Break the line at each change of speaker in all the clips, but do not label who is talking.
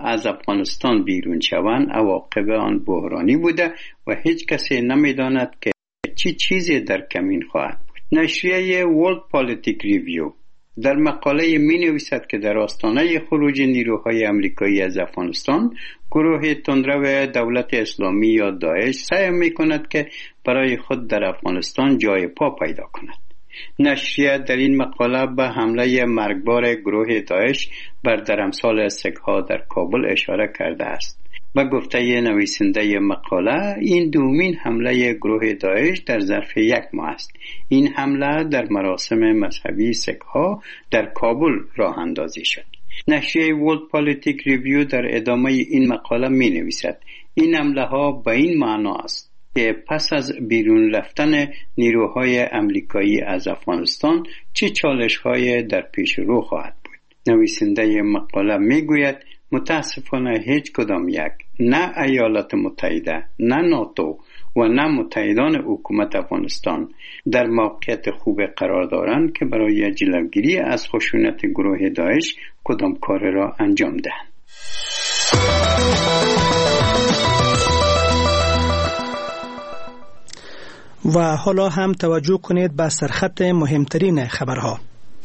از افغانستان بیرون شوند عواقب آن بحرانی بوده و هیچ کسی نمیداند که چه چیزی در کمین خواهد بود. نشریه ورلد پالیتیک ریویو در مقاله می نویسد که در آستانه خروج نیروهای امریکایی از افغانستان، گروه تندرو دولت اسلامی یا داعش سعی می کند که برای خود در افغانستان جای پا پیدا کند. نشریه در این مقاله به حمله مرگبار گروه داعش بر درمسال سک‌ها در کابل اشاره کرده است. به گفته نویسنده مقاله، این دومین حمله گروه داعش در ظرف 1 ماه است. این حمله در مراسم مذهبی سک‌ها در کابل راه اندازی شد. نشریه ورلد پالیتیک ریویو در ادامه این مقاله می نویسد این حمله ها به این معنا است که پس از بیرون رفتن نیروهای امریکایی از افغانستان چه چالش‌های در پیش رو خواهد بود. نویسنده مقاله میگوید متاسفانه هیچ کدام یک، نه ایالات متحده، نه ناتو و نه متحدان حکومت افغانستان در موقعیت خوب قرار دارند که برای جلوگیری از خشونت گروه داعش کدام کار را انجام دهند.
و حالا هم توجه کنید به سرخط مهمترین خبرها.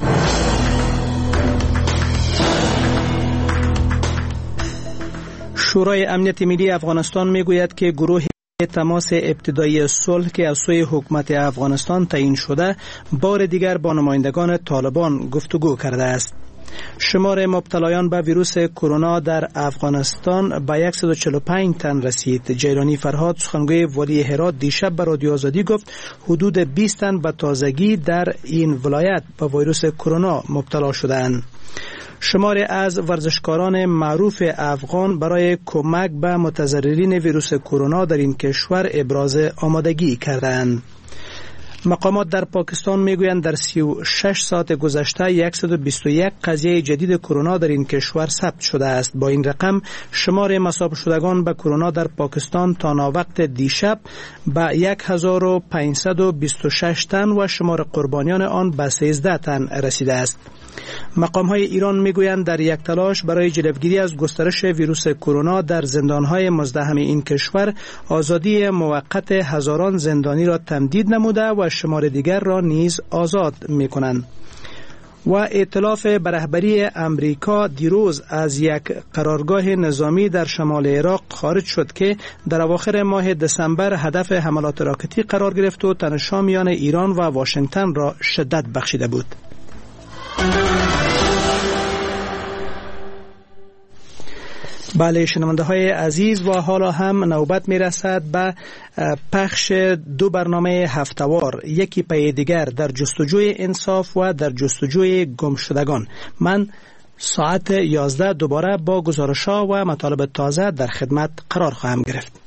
شورای امنیت ملی افغانستان میگوید که گروه تماس ابتدایی صلح که از سوی حکومت افغانستان تعیین شده بار دیگر با نمایندگان طالبان گفتگو کرده است. شمار مبتلایان به ویروس کرونا در افغانستان به 145 تن رسید. جیلانی فرهاد سخنگوی ولی هرات دیشب به رادیو آزادی گفت حدود 20 تن به تازگی در این ولایت به ویروس کرونا مبتلا شدند. شماری از ورزشکاران معروف افغان برای کمک به متضررین ویروس کرونا در این کشور ابراز آمادگی کردند. مقامات در پاکستان میگویند در 36 ساعت گذشته 121 قضیه جدید کرونا در این کشور ثبت شده است. با این رقم شمار مصاب شدگان به کرونا در پاکستان تا ناوقت دیشب به 1526 تن و شمار قربانیان آن به 13 تن رسیده است. مقام‌های ایران میگویند در یک تلاش برای جلوگیری از گسترش ویروس کرونا در زندان‌های مزدحم این کشور آزادی موقت هزاران زندانی را تمدید نموده و شمار دیگر را نیز آزاد می‌کنند. و ائتلاف به رهبری امریکا دیروز از یک قرارگاه نظامی در شمال عراق خارج شد که در اواخر ماه دسامبر هدف حملات راکتی قرار گرفت و تنش‌ها میان ایران و واشنگتن را شدت بخشیده بود. بله شنونده های عزیز، و حالا هم نوبت می رسد به پخش 2 برنامه هفته‌وار، یکی پی دیگر در جستجوی انصاف و در جستجوی گمشدگان. من ساعت 11 دوباره با گزارش‌ها و مطالب تازه در خدمت قرار خواهم گرفت.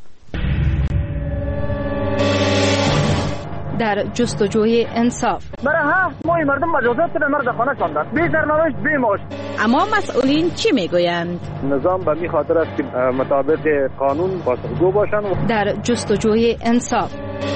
در جستجوی انصاف.
برای 7 ماه مردم مجازات به مرد خانه شدند، بی سرنوشت بی معاش.
اما مسئولین چی میگویند؟
نظام به می خاطر است که مطابق قانون پاسخگو باشند.
در جستجوی انصاف.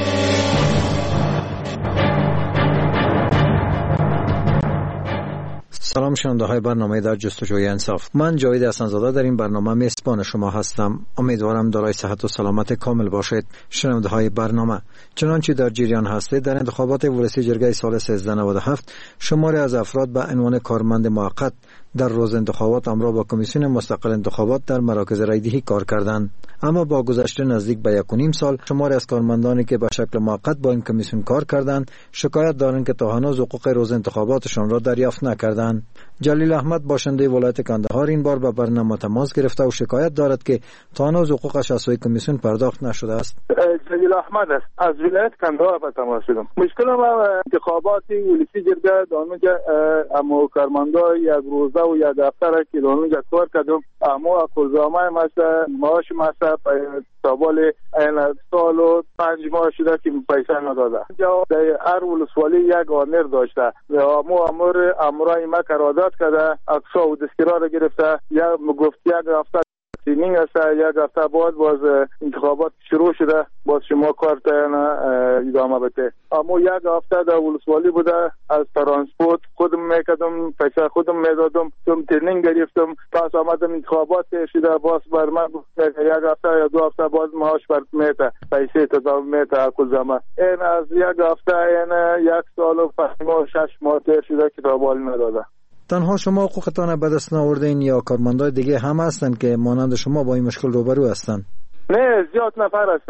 سلام شنونده های برنامه در جستجوی انصاف. من جاوید حسن‌زاده در این برنامه میزبان شما هستم. امیدوارم دارای صحت و سلامت کامل باشید. شنونده های برنامه، چنانچه در جریان هستید، در انتخابات ولسی جرگه سال 1397 شماری از افراد به عنوان کارمند موقت در روز انتخابات همراه با کمیسیون مستقل انتخابات در مراکز رایدهی کار کردند. اما با گذشت نزدیک به 1.5 سال شماری از کارمندانی که به شکل موقت با این کمیسیون کار کردند شکایت دارند که تا هنوز حقوق روز انتخاباتشان را دریافت نکردند. جلیل احمد باشنده ولایت کندهار این بار به برنامه تماس گرفته و شکایت دارد که تا هنوز حقوقش از سوی کمیسیون پرداخت نشده است.
جلیل احمد است، از ولایت کندهار به تماس شدم. مشکل ما انتخابات ولسی جرگه دانونجا امو کارمندا یک روزه و یک دفتر که دانونجا کار کردم، اما اکوزامه مثلا معاش مثلا سابال این سال و 5 ماه شده که پیسه نداده. در هر ولسوالی یک آمر داشته، اما امرای ما قرارداد کرده، اقصا و دستگیرها را گرفته، یا گفت یک هفته سینینگ است. یک هفته بعد باز انتخابات شروع شده، باز شما کار ادامه بده. اما یک هفته در ولسوالی بوده، از ترانسپورت خودم میکردم، پیسه خودم میدادم، ترنینگ گرفتم، پس آمدم انتخابات شده، باز بر من یک هفته یا 2 هفته بعد معاش بر میته، پیسه تداوم میته کل زمان. این از یک هفته این 1 سال و 5 ماه 6 ماه تیر شده که تابال نداده.
تنها شما حقوقتان به دست نآوردین یا کارمندای دیگه هم هستن که مانند شما با این مشکل روبرو هستن؟
نه، زیاد نفر است.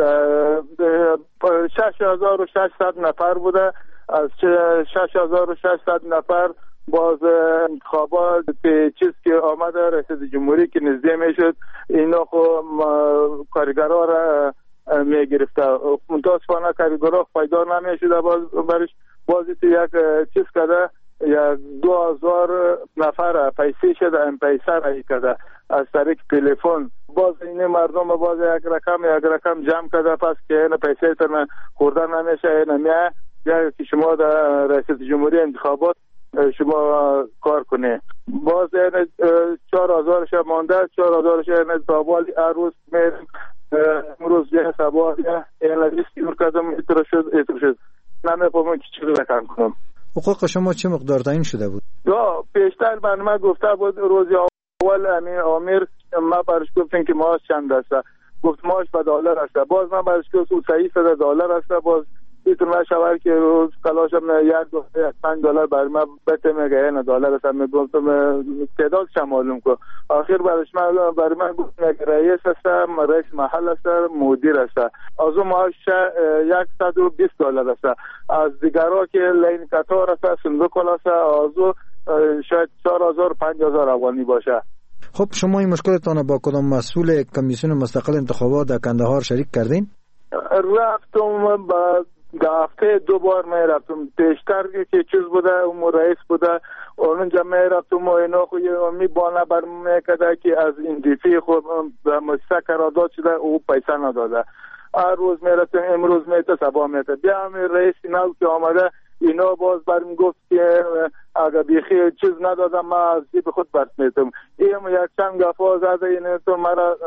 6600 نفر بوده. از 6600 نفر باز انتخابات چیز که آمده رئیس جمهوری که نزدیک میشد، اینا خو کارگرها را میگرفته. متاسفانه کارگرها فایده نمیشده، برش باز یک چیز کرده، یا 2000 نفر پیسه شده، این پیسه را کرده از طریق تلفن. باز این مردم باز یک رقم جمع کرده، پس که این پیسه تر خوردن نمیشه. این میه یا که شما در رئیس جمهوری انتخابات شما کار کنه. باز این 4000 ش مانده، 4000 ش این تابالی روز میرم. امروز یه سبا این لیست یور کردم، اتر شد نمیفهمم که چی رقم کنم.
حقوق شما چه مقدار تعیین شده بود؟
یا پیشتر من گفته بود روز اول امیر ما برش گفتیم که معاش چند است، گفت معاش به $، است. باز من برش گفتم $300 است. باز میتونه شود که روز کلاشم $1 $5 بر من بده میگه این $، است. میگفتم تعدادش معلوم کو. آخر برای من گفت رئیس است، رئیس محل است، مدیر است. از اون معاش $120 است. از دیگرها که لین قطار است، صندوق است، از اون شاید 4000 5000 افغانی باشه.
خب شما این مشکلتان با کدام مسئول کمیسیون مستقل انتخابات در کندهار شریک کردین؟
رفتم با هفته 2 بار می رفتم. پیشتر که چیز بوده، اون رئیس بوده، اونجا می رفتم و اینا خو می بانه بر میکرده که از این دیفی خود مستقل قرارداد شده، او پیسه نداده. هر روز می رفتم، امروز میته، صبح میته. بیا همین رئیس نو که آمده، اینا باز برم گفت که اگر بیخی چیز ندادم ما از جیب خود برد میتم. این یک چند گفا زده، این تو مرا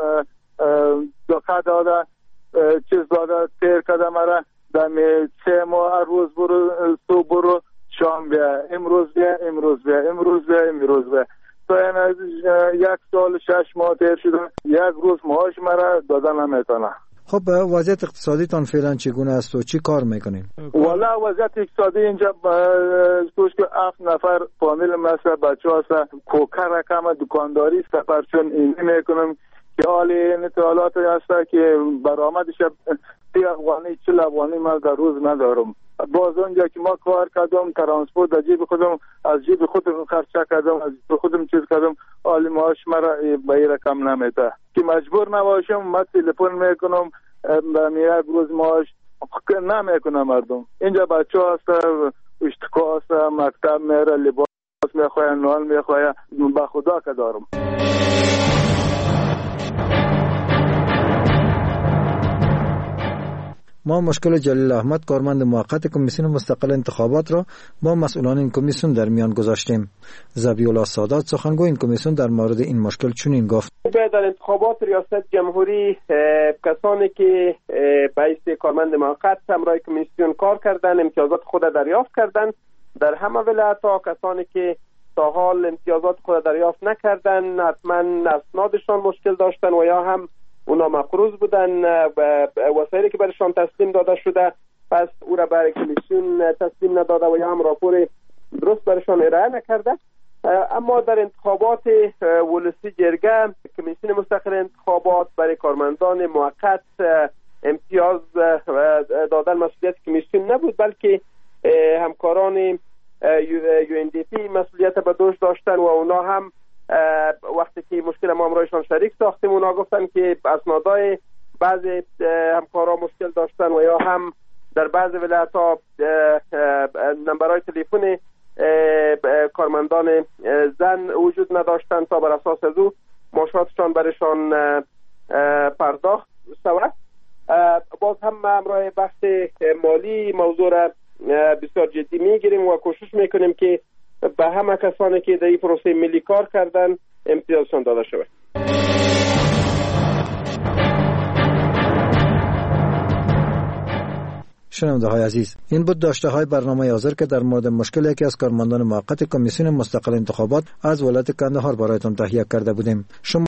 دکه داده، چیز داده، تیر کده مرا دمی 3 ماه هر روز برو، تو برو، شام بیا، امروز بیا، امروز بیا، امروز بیا، امروز بیا. تو این 1 سال 6 ماه تیر شده، یک روز معاش مرا دادن نمیتونه.
خب وضعیت اقتصادیتان فعلا چگونه است و چی کار میکنین؟
والا وضعیت اقتصادی اینجا توش که 7 نفر فامیل مثل بچه هست، کوکر رقم دکانداری سفر چون اینی میکنم که حالی این حالات هست که برآمدش 30 افغانی 40 افغانی ما در روز ندارم. باز اونجا که ما کار کردم، ترانسپورت در جیب خودم، از جیب خودم خرچه کردم، از جیب خودم چیز کردم، حالی معاش مرا به این رقم نمیده که مجبور نباشم. من تلفن میکنم، یک روز معاش نمیکنم. مردم اینجا بچه هست، اشتکا هست، مکتب میره، لباس میخواه، نان میخواه، به خدا که دارم.
ما مشکل جلیل احمد کارمند موقت کمیسیون مستقل انتخابات را با مسئولان این کمیسیون در میان گذاشتیم. ذبیح‌الله سادات سخنگوی این کمیسیون در مورد این مشکل چنین گفت:
در انتخابات ریاست جمهوری کسانی که به کارمند موقت همراه کمیسیون کار کردن امتیازات خود دریافت کردن، در همه ولایت‌ها کسانی که تا حال امتیازات خود دریافت نکردن حتما اسنادشان مشکل داشتن و یا هم اونا مقروض بودن و وسایلی که برشان تسلیم داده شده پس او را برای کمیسیون تسلیم نداده و یا هم راپور درست برشان ارائه نکرده. اما در انتخابات ولسی جرگه کمیسیون مستقل انتخابات برای کارمندان موقت امتیاز دادن مسئولیت کمیسیون نبود، بلکه همکاران UNDP مسئولیت به دوش داشتن و اونا هم وقتی که مشکل ما همراهشان شریک ساختیم اونا گفتن که اسنادای بعضی همکارا مشکل داشتن و یا هم در بعضی ولایت‌ها نمبرهای تلفن کارمندان زن وجود نداشتن تا بر اساس از او معاشاتشان برشان پرداخت شود. باز هم همراه بحث مالی موضوع را بسیار جدی میگیریم و کوشش میکنیم که به همه کسانی که در این پروسه ملی کار کردن امتیازشان داده شود.
شنونده های عزیز، این بود داشته های برنامه حاضر که در مورد مشکل یکی از کارمندان موقت کمیسیون مستقل انتخابات از ولایت کندهار برایتان تهیه کرده بودیم. شما